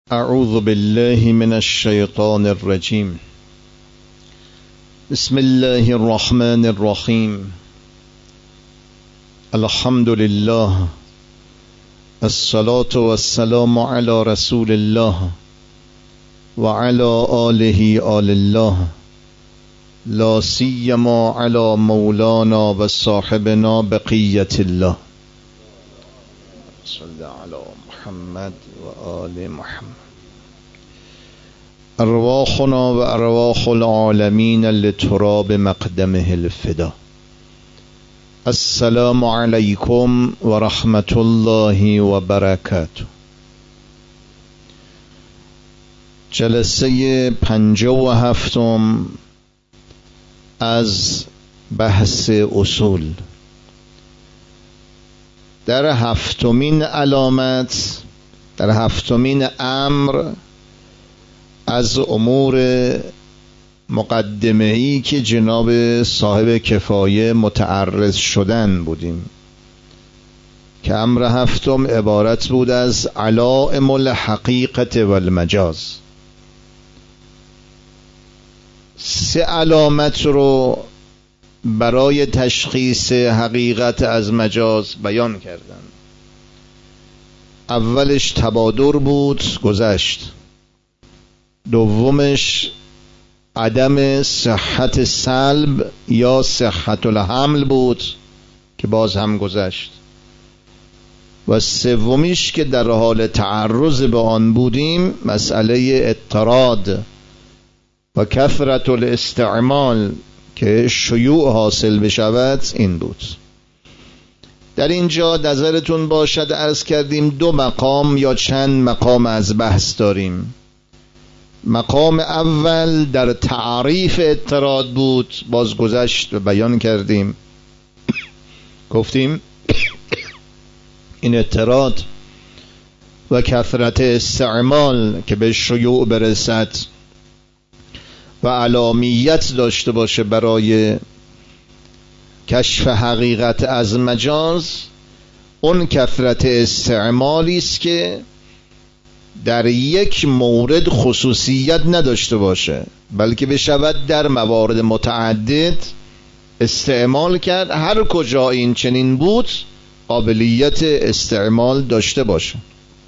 اعوذ بالله من الشیطان الرجیم. بسم الله الرحمن الرحیم. الحمد لله، الصلاة والسلام على رسول الله وعلى آله آل الله، لا سیما على مولانا و صاحبنا بقیة الله. صلی علی محمد و آل محمد. ارواحنا و ارواح العالمین لتراب مقدمه الفدا. السلام علیکم و رحمت الله و برکاته. جلسه 57 از بحث اصول. در هفتمین علامت، در هفتمین امر از امور مقدمه‌ای که جناب صاحب کفایه متعرض شدن بودیم که امر هفتم عبارت بود از علائم الحقیقت و المجاز. 3 علامت رو برای تشخیص حقیقت از مجاز بیان کردن. اولش تبادر بود، گذشت. دومش عدم صحت سلب یا صحت الحمل بود که باز هم گذشت. و سومیش که در حال تعرض به آن بودیم مسئله اضطراد و کثرت الاستعمال که شیوع حاصل بشود این بود. در اینجا نظرتون باشد عرض کردیم 2 مقام یا چند مقام از بحث داریم. مقام اول در تعریف اضطراد بود، باز گذشت و بیان کردیم. گفتیم این اضطراد و کثرت استعمال که به شیوع برسد و علامیت داشته باشه برای کشف حقیقت از مجاز، اون کثرت استعمالی است که در یک مورد خصوصیت نداشته باشه بلکه بشود در موارد متعدد استعمال کرد، هر کجا این چنین بود قابلیت استعمال داشته باشه.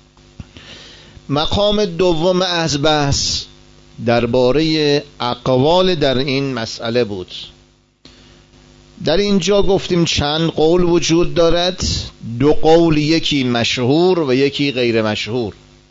مقام دوم از بحث درباره اقوال در این مسئله بود. در اینجا گفتیم چند قول وجود دارد، 2 قول، یکی مشهور و یکی غیر مشهور.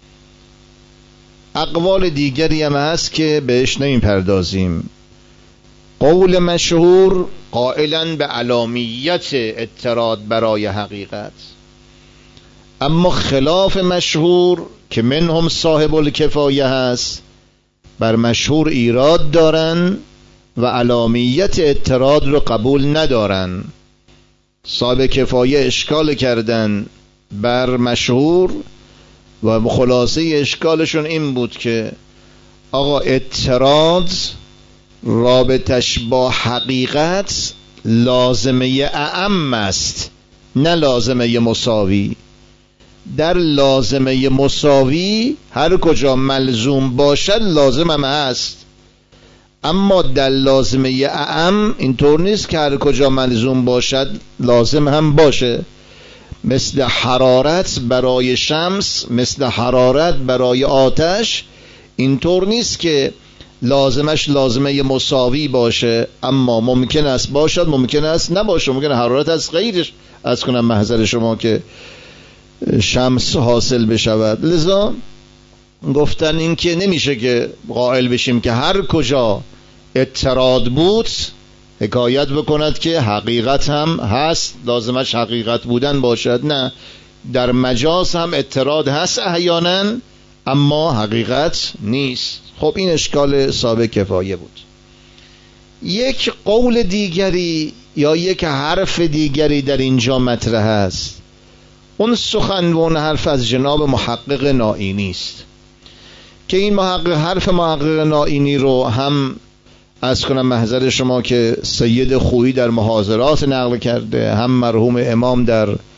اقوال دیگری هم هست که بهش نمیپردازیم. قول مشهور قائلا به علامیت اضطراد برای حقیقت، اما خلاف مشهور که منهم صاحب الکفایه هست بر مشهور ایراد دارن و علامیت اضطراد رو قبول ندارن. صاحب کفایه اشکال کردن بر مشهور و خلاصه اشکالشون این بود که آقا اضطراد رابطش با حقیقت لازمه اعم است نه لازمه مساوی. در لازمه مساوی هر کجا ملزوم باشد لازم هم هست، اما در لازمه اعم اینطور نیست که هر کجا ملزوم باشد لازم هم باشه. مثل حرارت برای شمس، مثل حرارت برای آتش، اینطور نیست که لازمش لازمه مساوی باشه، اما ممکن است باشد ممکن است نباشه. ممکن حرارت از غیرش از کنم محضر شما که شمس حاصل بشود. لذا گفتن این که نمیشه که قائل بشیم که هر کجا اضطراد بود حکایت بکند که حقیقت هم هست، لازمش حقیقت بودن باشد. نه، در مجاز هم اضطراد هست احیانا اما حقیقت نیست. خب این اشکال صاحب کفایه بود. یک قول دیگری یا یک حرف دیگری در اینجا مطرح است. اون سخن و اون حرف از جناب محقق نائینی است که این حرف محقق نائینی رو هم از کنم محضر شما که سید خویی در محاضرات نقل کرده، هم مرحوم امام در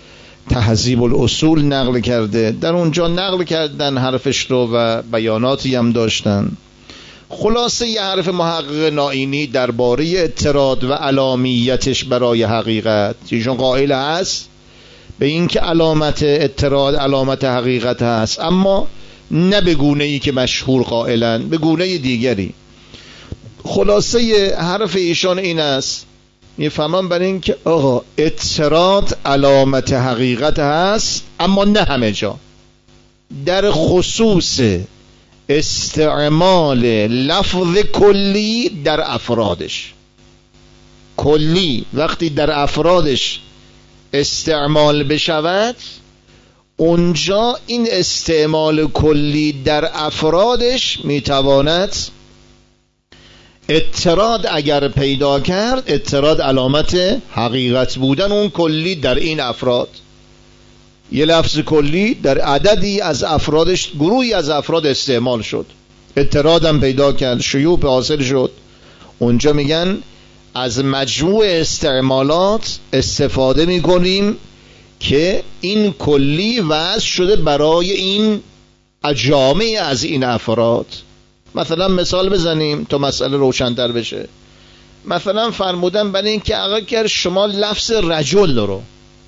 تهذیب الاصول نقل کرده، در اونجا نقل کردن حرفش رو و بیاناتی هم داشتن. خلاصه یه حرف محقق نائینی درباره اعتراض و علامیتش برای حقیقت، ایشون قائل هست به این که علامت اعتراض علامت حقیقت هست، اما نه به گونه‌ای که مشهور قائلن، به گونه دیگری. خلاصه حرف ایشان این است، میفهمم برای این که آقا اعتراض علامت حقیقت هست، اما نه همه جا. در خصوص استعمال لفظ کلی در افرادش، کلی وقتی در افرادش استعمال بشود، اونجا این استعمال کلی در افرادش میتواند اعتراض اگر پیدا کرد، اعتراض علامت حقیقت بودن اون کلی در این افراد. یه لفظ کلی در عددی از افرادش، گروهی از افراد استعمال شد، اعتراض هم پیدا کرد، شیوع حاصل شد. اونجا میگن از مجموع استعمالات استفاده میکنیم که این کلی وضع شده برای این جامعه از این افراد. مثلا مثال بزنیم تا مسئله روشن‌تر بشه. مثلا فرمودن برای این که اگر شما لفظ رجل رو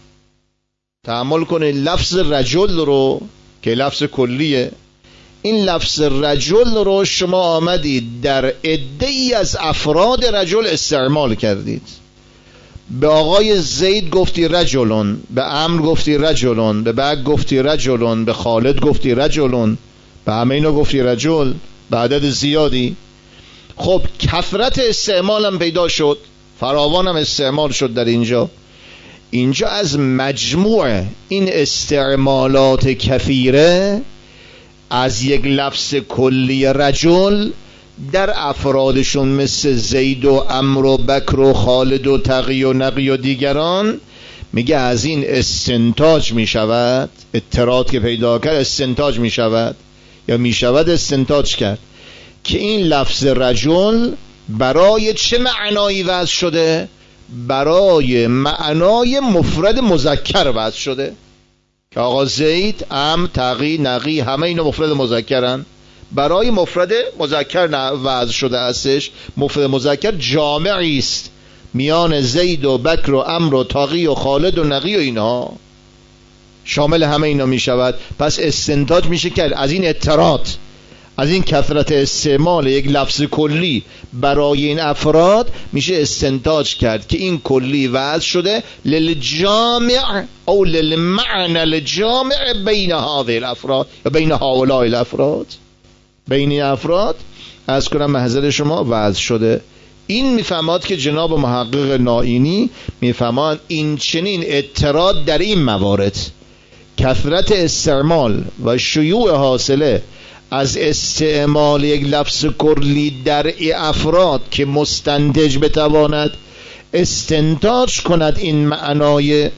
تأمل کنید، لفظ رجل رو که لفظ کلیه، این لفظ رجل رو شما آمدید در عده‌ای از افراد رجل استعمال کردید. به آقای زید گفتی رجلون، به عمرو گفتی رجلون، به بک گفتی رجلون، به خالد گفتی رجلون، به همه اینا گفتی رجل، به عدد زیادی. خب کثرت استعمال هم پیدا شد، فراوان هم استعمال شد در اینجا از مجموع این استعمالات کثیره از یک لفظ کلی رجل در افرادشون مثل زید و عمرو و بکر و خالد و تقی و نقی و دیگران، میگه از این استنتاج میشود، اعتراض که پیدا کرد استنتاج میشود یا میشود استنتاج کرد که این لفظ رجل برای چه معنایی وضع شده؟ برای معنای مفرد مذکر وضع شده که آقا زید، عمرو، تقی، نقی همه اینا مفرد مذکرن، برای مفرد مذکر وضع شده استش. مفرد مذکر جامعی است میان زید و بکر و عمرو و تقی و خالد و نقی و اینها، شامل همه اینا می شود. پس استنتاج میشه کرد از این اعتراض، از این کثرت استعمال یک لفظ کلی برای این افراد میشه استنتاج کرد که این کلی وضع شده للجامع او للمعنى الجامع بین هذه الافراد یا بین هؤلاء الافراد، بین این افراد از کنم محضر شما وضع شده. این میفهماد که جناب محقق نائینی میفهماد این چنین اعتراض در این موارد، کثرت استعمال و شیوع حاصله از استعمال یک لفظ کلی در افراد که مستنتج بتواند استنتاج کند این معنای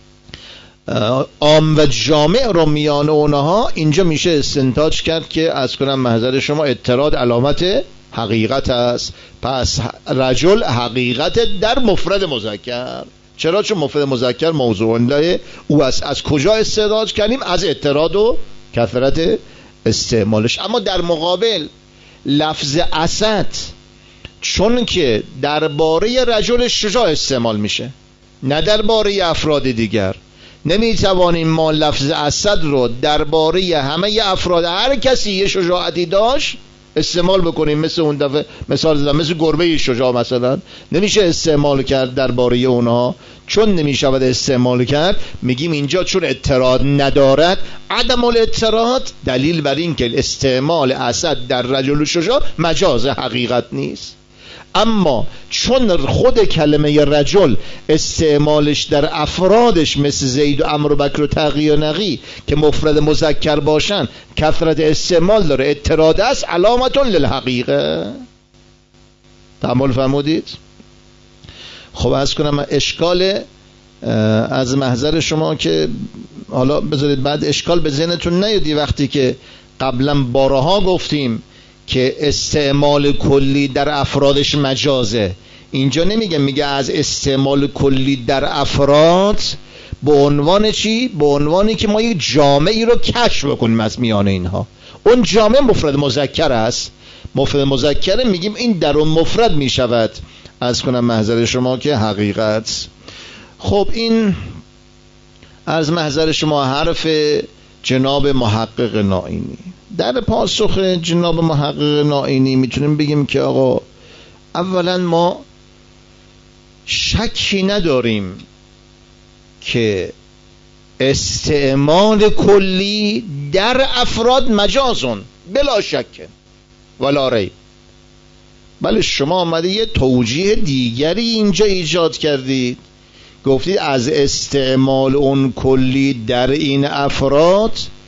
عام و جامع رو میان اونها، اینجا میشه استنتاج کرد که از کنم محضر شما اعتراض علامت حقیقت است. پس رجل حقیقت در مفرد مذکر. چرا؟ چون مفرد مذکر موضوع له او است. از کجا استنتاج کردیم؟ از اعتراض و کثرت استعمالش. اما در مقابل لفظ اسد چون که درباره رجل شجاع استعمال میشه نه درباره افراد دیگر، نمیتوانیم ما لفظ اسد رو درباره همه افراد هر کسی یه شجاعتی داشت استعمال بکنیم. مثل اون دفعه مثال زدم، مثل گربه شجاع مثلا نمیشه استعمال کرد درباره اونها. چون نمیشود استعمال کرد میگیم اینجا چون اعتراض ندارد، عدم الاعتراض دلیل بر این که استعمال اسد در رجل شجاع مجاز حقیقت نیست. اما چون خود کلمه رجل استعمالش در افرادش مثل زید و عمرو و بکر و تقی و نقی که مفرد مذکر باشن کثرت استعمال داره، اعتراض است، علامتون للحقیقه. تأمل فرمودید؟ خب از کنم اشکال از محضر شما که حالا بذارید بعد اشکال به ذهنتون نیادی وقتی که قبلا بارها گفتیم که استعمال کلی در افرادش مجازه. اینجا نمیگه، میگه از استعمال کلی در افراد به عنوان چی؟ به عنوانی که ما یک جامعی رو کشف بکنیم از میان اینها. اون جامعه مفرد مذکر است. مفرد مذکر میگیم این در اون مفرد میشود. عرض کنم محضر شما که حقیقت. خب این از محضر شما حرف جناب محقق نائینی. در پاسخ جناب محقق نائینی میتونیم بگیم که آقا اولا ما شکی نداریم که استعمال کلی در افراد مجازون بلا شک ولا ریب. بله شما آمده یه توجیه دیگری اینجا ایجاد کردید، گفتید از استعمال اون کلی در این افراد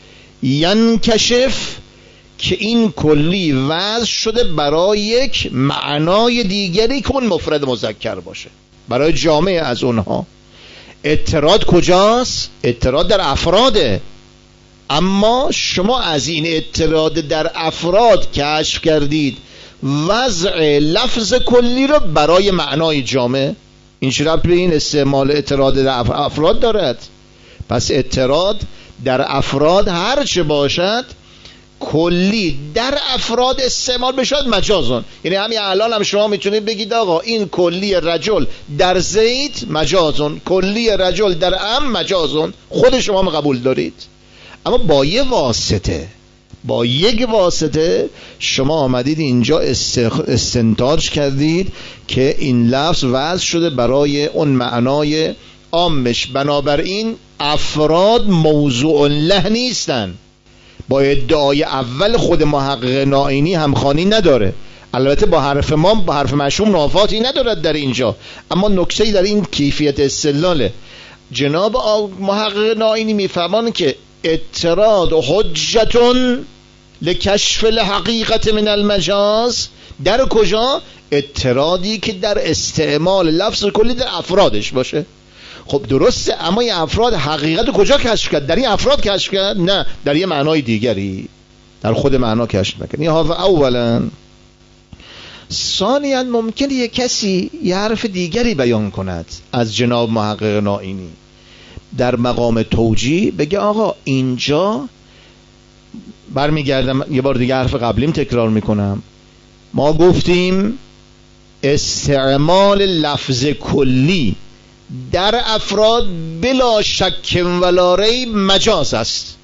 ینکشف که این کلی وضع شده برای یک معنای دیگری که اون مفرد مذکر باشه برای جامعه از اونها. اعتراض کجاست؟ اعتراض در افراده. اما شما از این اعتراض در افراد کشف کردید وضع لفظ کلی رو برای معنای جامعه. این چه ربطی به این استعمال اعتراض در افراد دارد؟ پس اعتراض در افراد هر چه باشد کلی در افراد استعمال بشود مجازون. یعنی همین الان هم شما میتونید بگید آقا این کلی رجل در زید مجازون، کلی رجل در ام مجازون، خود شما هم قبول دارید. اما با یه واسطه، با یک واسطه شما آمدید اینجا استنتاج کردید که این لفظ وضع شده برای اون معنای عامش. بنابراین افراد موضوع له نیستن. با ادعای اول خود محقق نائینی همخوانی نداره. البته با حرف ما، با حرف مشهور منافاتی ندارد در اینجا، اما نکته‌ای در این کیفیت استدلال جناب محقق نائینی میفهمند که اعتراض حجتون لکشف الحقیقت من المجاز در کجا؟ اعتراضی که در استعمال لفظ کلی در افرادش باشه. خب درسته، اما این افراد حقیقت کجا کشف کرد؟ در این افراد کشف کرد؟ نه، در یه معنای دیگری، در خود معنا کشف نکرد. این اولا. ثانیاً ممکنه یه کسی یه حرف دیگری بیان کند از جناب محقق نائینی در مقام توجیه، بگه آقا اینجا برمیگردم یه بار دیگه حرف قبلیم تکرار میکنم، ما گفتیم استعمال لفظ کلی در افراد بلا شک ولا ریب مجاز است.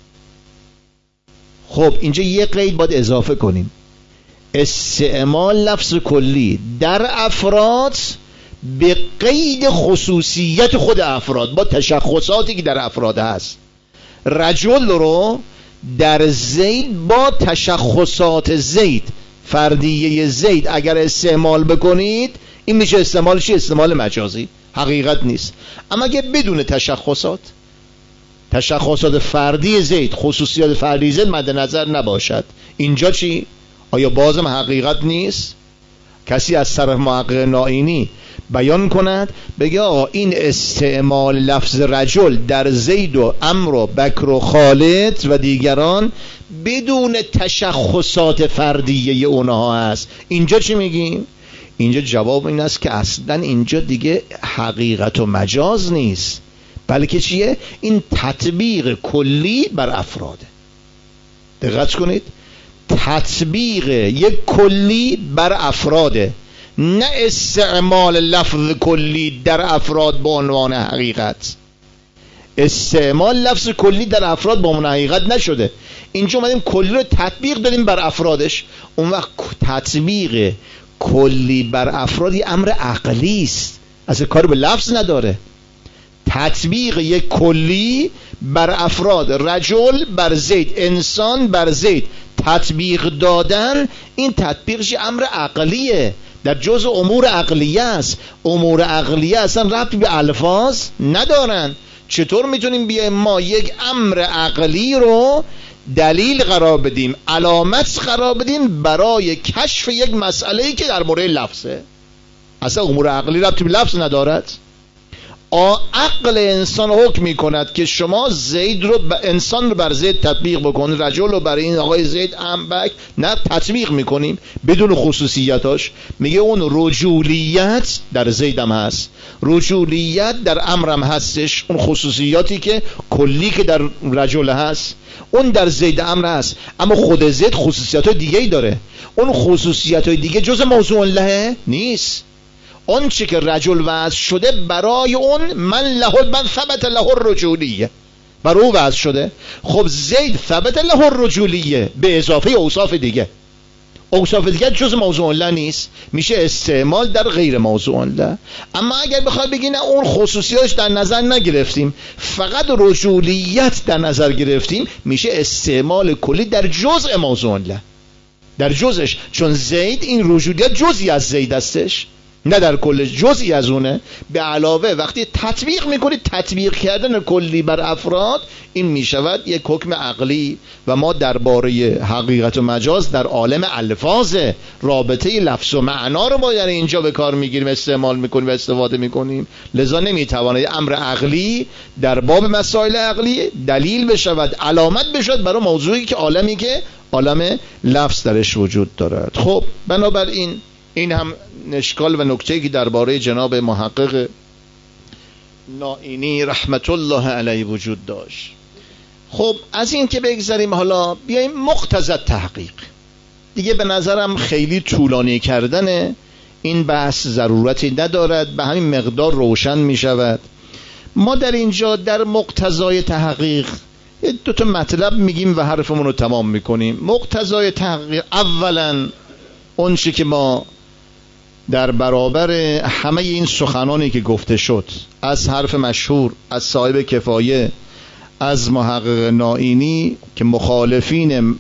خب اینجا یه قید باید اضافه کنیم، استعمال لفظ کلی در افراد به قید خصوصیت خود افراد، با تشخصاتی که در افراد هست. رجل رو در زید با تشخصات زید، فردیه زید اگر استعمال بکنید این میشه استعمال چی؟ استعمال مجازی، حقیقت نیست. اما اگه بدون تشخصات فردی زید، خصوصیات فردی زید مد نظر نباشد، اینجا چی؟ آیا بازم حقیقت نیست؟ کسی از طرف محقق نائینی بیان کند بگه آقا این استعمال لفظ رجل در زید و عمرو و بکر و خالد و دیگران بدون تشخصات فردیه اونها هست، اینجا چی میگیم؟ اینجا جواب این است که اصلا اینجا دیگه حقیقت و مجاز نیست، بلکه چیه؟ این تطبیق کلی بر افراده. دقت کنید، تطبیق یک کلی بر افراده، نه استعمال لفظ کلی در افراد به عنوان حقیقت. استعمال لفظ کلی در افراد به عنوان حقیقت نشده، اینجا اومدیم کلی رو تطبیق دادیم بر افرادش. اون وقت تطبیق کلی بر افراد یه امر عقلی است، اصلا کاری به لفظ نداره. تطبیق یک کلی بر افراد، رجل بر زید، انسان بر زید، تطبیق دادن، این تطبیقش امر عقلیه، در جزء امور عقلیه است. امور عقلیه اصلا ربطی به الفاظ ندارن. چطور میتونیم بیایم ما یک امر عقلی رو دلیل قرار بدیم، علامت قرار بدیم برای کشف یک مسئله‌ای که در مورد لفظه؟ اصلا امور عقلی ربطی به لفظ ندارد. عقل انسان حکم میکند که شما زید رو انسان رو بر زید تطبیق بکنید، رجل رو برای این آقای زید انبک نه تطبیق میکنیم بدون خصوصیتاش. میگه اون رجولیت در زیدم هست، رجولیت در امرم هستش، اون خصوصیاتی که کلی که در رجل هست اون در زید امر هست، اما خود زید خصوصیات دیگه ای داره. اون خصوصیات دیگه جز موضوع الله نیست. اون چی که رجل وضع شده برای اون من ثبت له الرجولیه، برای او وضع شده. خب زید ثبت له الرجولیه به اضافه اوصاف دیگه، اوصاف دیگه جز موضوع الله نیست، میشه استعمال در غیر موضوع الله. اما اگر بخوای بگی نه اون خصوصیاتش در نظر نگرفتیم، فقط رجولیت در نظر گرفتیم، میشه استعمال کلی در جزء موضوع الله، در جزش. چون زید این رجولیت جزئی از زید هستش، نه در کل، جزئی از اونه. به علاوه وقتی تطبیق میکنید، تطبیق کردن کلی بر افراد، این میشود یک حکم عقلی. و ما درباره حقیقت و مجاز در عالم الفاظ، رابطه لفظ و معنا رو ما در اینجا به کار میگیریم، استعمال میکنیم و استفاده میکنیم. لذا نمیتواند امر عقلی در باب مسائل عقلی دلیل بشود، علامت بشود برای موضوعی که عالمی که عالم لفظ درش وجود دارد. خب بنابراین این هم اشکال و نکته‌ای که درباره جناب محقق نائینی رحمت الله علیه وجود داشت. خب از این که بگذاریم، حالا بیاییم مقتضی تحقیق. دیگه به نظرم خیلی طولانی کردن این بحث ضرورتی ندارد، به همین مقدار روشن می شود. ما در اینجا در مقتضای تحقیق دو تا مطلب میگیم و حرفمون رو تمام میکنیم. مقتضای تحقیق اولا اون چی که ما در برابر همه این سخنانی که گفته شد، از حرف مشهور، از صاحب کفایه، از محقق نائینی که مخالفین،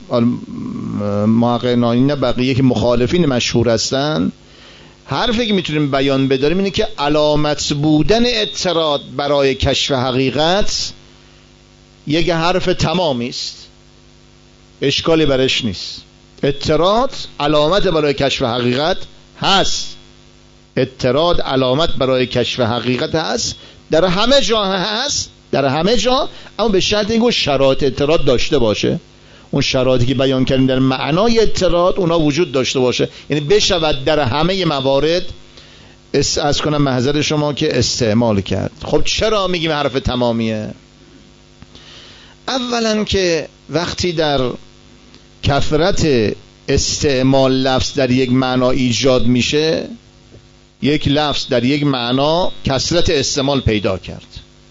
محقق نائینی نه بقیه که مخالفین مشهور هستن، حرفی که میتونیم بیان بداریم اینه که علامت بودن اعتراض برای کشف حقیقت یک حرف تمامی است، اشکالی برش نیست. اعتراض علامت برای کشف حقیقت هست، اعتراض علامت برای کشف حقیقت هست، در همه جا هست، در همه جا، اما به شرط اینکه شرایط اعتراض داشته باشه. اون شرایطی که بیان کردیم در معنای اعتراض اونا وجود داشته باشه، یعنی بشود در همه موارد از کنم محضر شما که استعمال کرد. خب چرا میگیم حرف تمامیه؟ اولا که وقتی در کثرت استعمال لفظ در یک معنا ایجاد میشه، یک لفظ در یک معنا کثرت استعمال پیدا کرد،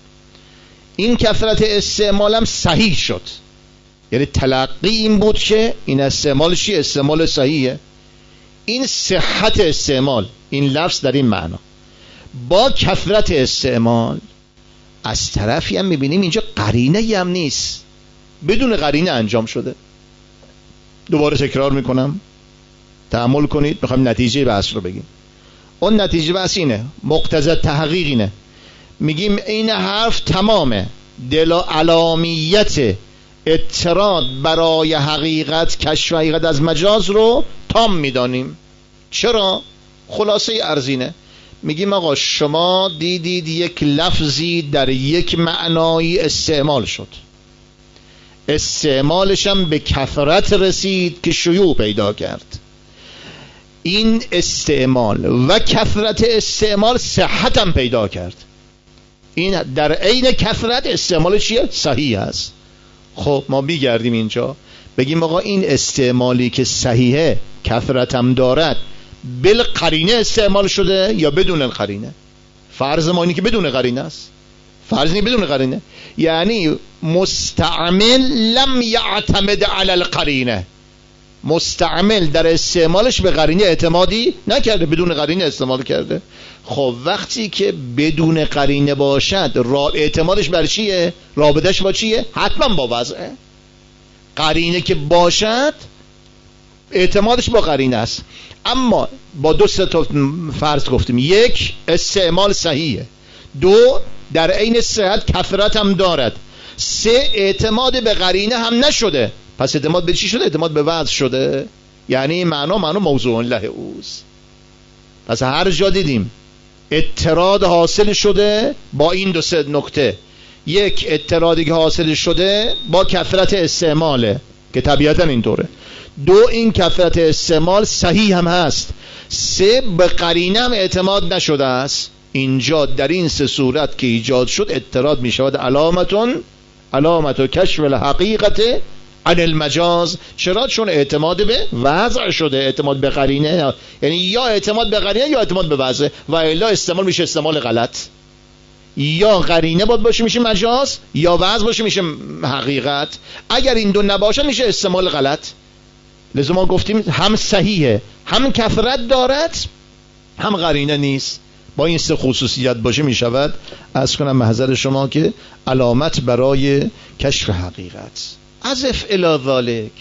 این کثرت استعمال هم صحیح شد، یعنی تلقی این بود که این استعمالشی استعمال صحیحه. این صحت استعمال این لفظ در این معنا با کثرت استعمال، از طرفی هم میبینیم اینجا قرینه هم نیست، بدون قرینه انجام شده. دوباره تکرار میکنم، تأمل کنید، میخوایم نتیجه بحث رو بگیم. اون نتیجه بحث اینه، مقتضی تحقیق اینه، میگیم این حرف تمامه، علامیت اعتراض برای حقیقت، کشف حقیقت از مجاز رو تام میدانیم. چرا؟ خلاصه ارزینه، میگیم آقا شما دیدید یک لفظی در یک معنایی استعمال شد، استعمالش هم به کثرت رسید که شیوع پیدا کرد. این استعمال و کثرت استعمال صحت هم پیدا کرد، این در عین کثرت استعمال چیه؟ صحیح است. خب ما بیگردیم اینجا بگیم آقا این استعمالی که صحیحه، کثرت هم دارد، بالقرینه استعمال شده یا بدون قرینه؟ فرض ما اینه که بدون قرینه است، فرض اینه بدون قرینه، یعنی مستعمل لم یعتمد علی القرینه، مستعمل در استعمالش به قرینه اعتمادی نکرده، بدون قرینه استعمال کرده. خب وقتی که بدون قرینه باشد، اعتمادش بر چیه؟ رابطش با چیه؟ حتما با وضعه. قرینه که باشد اعتمادش با قرینه است. اما با دو تا فرض گفتیم، یک استعمال صحیحه، دو در عین صحت کثرت هم دارد، سه اعتماد به قرینه هم نشده. پس اعتماد به چی شده؟ اعتماد به وضع شده، یعنی معنا موضوع الله اوست. پس هر جا دیدیم اطراد حاصل شده با این دو سه نکته. یک، اطرادی که حاصل شده با کثرت استعماله که طبیعتا اینطوره. دو، این کثرت استعمال صحیح هم هست. سه، به قرینه هم اعتماد نشده است. اینجا در این سه صورت که ایجاد شد اطراد می شود علامت کشف الحقیقت عن المجاز. چرا؟ چون اعتماد به وضع شده، اعتماد به قرینه، یعنی یا اعتماد به قرینه یا اعتماد به وضع، و الا استعمال میشه استعمال غلط. یا قرینه باشه میشه مجاز، یا وضع باشه میشه حقیقت. اگر این دو نباشه میشه استعمال غلط. لذا ما گفتیم هم صحیحه، هم کثرت دارد، هم قرینه نیست. با این سه خصوصیت باشه میشود عرض کنم محضر شما که علامت برای کشف حقیقت. اضف الی ذالک،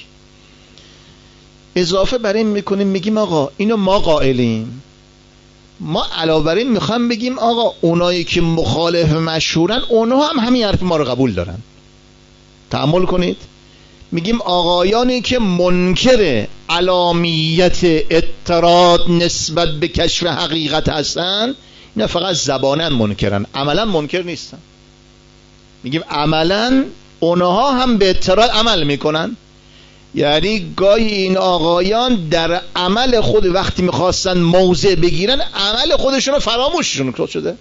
اضافه بر این میکنیم، میگیم آقا اینو ما قائلیم، ما علاوه بر این میخوام بگیم آقا اونایی که مخالف مشهورن اونها هم همین حرف ما رو قبول دارن. تأمل کنید، میگیم آقایانی که منکر علامیت اطراد نسبت به کشف حقیقت هستن، اینا فقط زبانن منکرن، عملا منکر نیستن. میگیم عملا اونها هم به اطراد عمل میکنن. یعنی گاهی این آقایان در عمل خود وقتی میخواستن موضع بگیرن عمل خودشون رو فراموششون شده.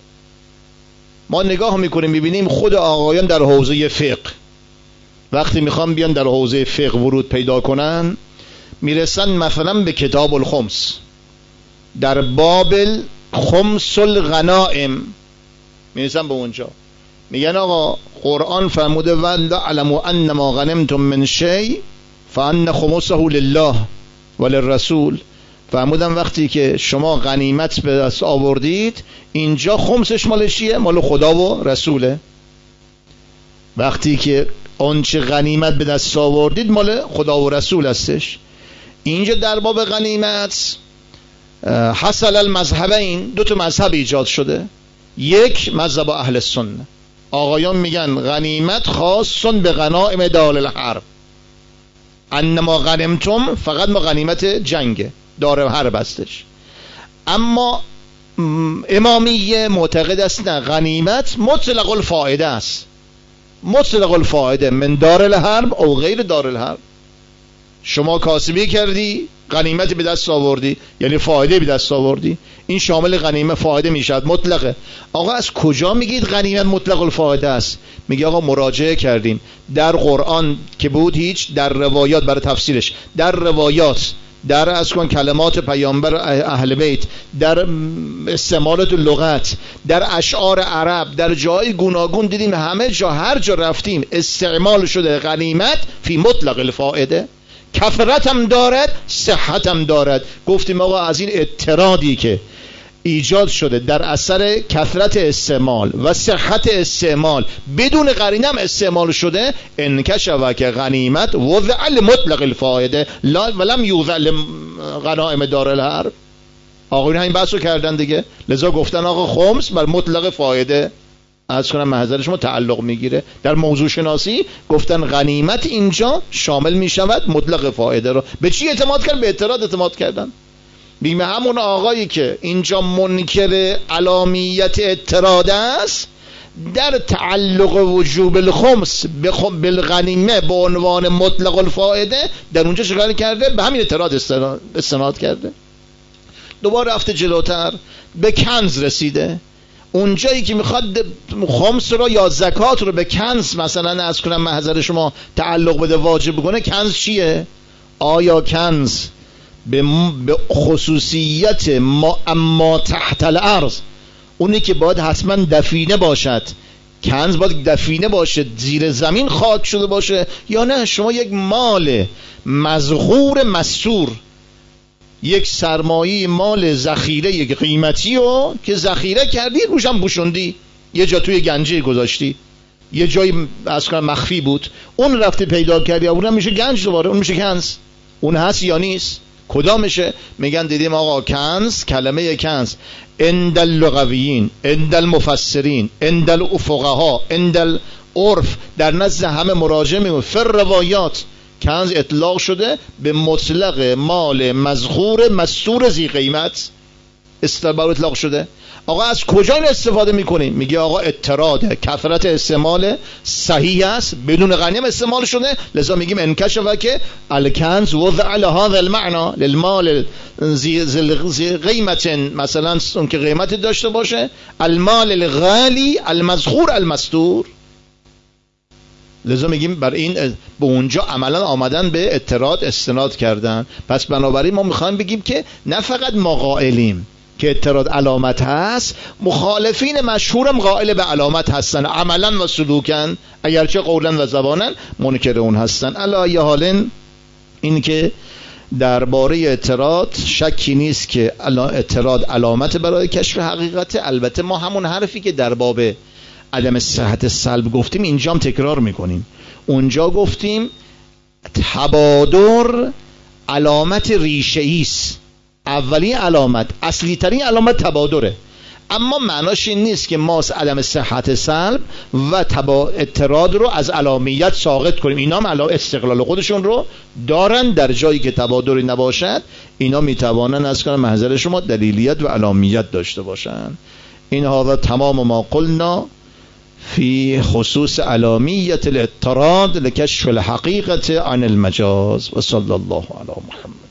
ما نگاه میکنیم میبینیم خود آقایان در حوزه فقه وقتی میخوان بیان در حوزه فقه ورود پیدا کنن، میرسن مثلا به کتاب الخمس، در باب خمس الغنائم میرسن به اونجا، میگن آقا قرآن فرموده وَلَعْلَمُوا أَنَّ مَا غَنِمْتُم مِّن شَيْءٍ فَأَنَّ خُمُسَهُ لِلَّهِ وَلِلرَّسُولِ. فرمودن وقتی که شما غنیمت به دست آوردید اینجا خمسش مال چیه؟ مال خدا و رسوله. وقتی که آنچه غنیمت به دست آوردید مال خدا و رسول هستش. اینجا در باب غنیمت حصل المذهبین، دو تا مذهب ایجاد شده. یک، مذهب اهل سنت، آقایان میگن غنیمت خاصن به غنائم دار الحرب، انما غنمتم فقط ما غنیمت جنگ دار حرب هستش. اما امامیه معتقد است نه، غنیمت مطلق الفائده است، مطلق الفائده من دار الحرب او غیر دار الحرب. شما کاسبی کردی غنیمت به دست آوردی یعنی فایده به دست آوردی، این شامل غنیمت فایده میشد، مطلقه. آقا از کجا میگید غنیمت مطلق الفایده است؟ میگه آقا مراجعه کردیم در قرآن که بود هیچ، در روایات برای تفسیرش، در روایات، در از کن کلمات پیامبر اهل بیت، در استعمالات لغت، در اشعار عرب، در جای گوناگون دیدیم همه جا هر جا رفتیم استعمال شده غنیمت فی مطلق الفائده، کثرت هم دارد صحت هم دارد. گفتیم آقا از این اضطرادی که ایجاد شده در اثر کثرت استعمال و صحت استعمال بدون قرینه هم استعمال شده، انکشف که غنیمت وضع لمطلق الفائده ولم یوضع لغنائم دار الحرب. آقایون همین بحث رو کردن دیگه، لذا گفتن آقا خمس بر مطلق فایده از کنم محضر شما تعلق میگیره. در موضوع شناسی گفتن غنیمت اینجا شامل میشود مطلق فایده رو. به چی اعتماد کردن؟ به اعتراض اعتماد کردن. میگم همون آقایی که اینجا منکر علامیت اعتراض است، در تعلق وجوب الخمس بالغنیمه به عنوان مطلق الفائده در اونجا شکار کرده، به همین اعتراض استناد کرده. دوباره رفته جلوتر به کنز رسیده، اونجایی که میخواد خمس رو یا زکات رو به کنز مثلا از کنم محضر شما تعلق بده واجب بکنه، کنز چیه؟ آیا کنز به خصوصیت اما تحت الارض، اونی که باید حتما دفینه باشد، کنز باید دفینه باشه زیر زمین خاک شده باشه، یا نه شما یک مال مزخور مستور، یک سرمایه مال ذخیره یک قیمتی رو که ذخیره کردی روش هم پوشوندی، یه جا توی گنجه گذاشتی، یه جایی اصلا مخفی بود، اون رفتی پیدا کردی، اونم میشه گنج دوباره، اون میشه کنز. اون هست یا نیست؟ کدامشه؟ میگن دیدیم آقا کنز، کلمه کنز عند اللغویین، عند المفسرین، عند الفقها، عند العرف، در نزد همه مراجع میگن فر روایات کنز اطلاق شده به مطلق مال مزخور مستور ذی قیمت. استدلال بر اطلاق شده. آقا از کجا این استفاده میکنیم؟ میگه آقا اطراده، کثرت استعمال صحیح است، بدون غنیم استعمال شده، لذا میگیم انکشف که الکنز وضع لهذا المعنى للمال ذی قیمت، مثلا اون که قیمتی داشته باشه، المال الغالی المذخور المستور. لذا میگیم بر این به اونجا عملا آمدن به اطراد استناد کردن. پس بنابراین ما میخوایم بگیم که نه فقط ما قائلیم که اطراد علامت هست، مخالفین مشهورم قائل به علامت هستن عملا و سلوکن، اگرچه قولا و زبانا منکر اون هستن. علی حال این که درباره اطراد شکی نیست که اطراد علامت برای کشف حقیقت. البته ما همون حرفی که در باب عدم صحت سلب گفتیم اینجا هم تکرار میکنیم. اونجا گفتیم تبادر علامت ریشه‌ای است، اولی علامت، اصلی ترین علامت تبادره، اما معناش این نیست که ما عدم صحت سلب و اطراد رو از علامیت ساقط کنیم. اینا هم استقلال خودشون رو دارن، در جایی که تبادری نباشد اینا میتوانن از کنم محضر شما دلیلیت و علامیت داشته باشن. این هذا تمام ما قلنا فی خصوص علامیت الاضطراد لکشف الحقیقت عن المجاز و صلی الله علی محمد.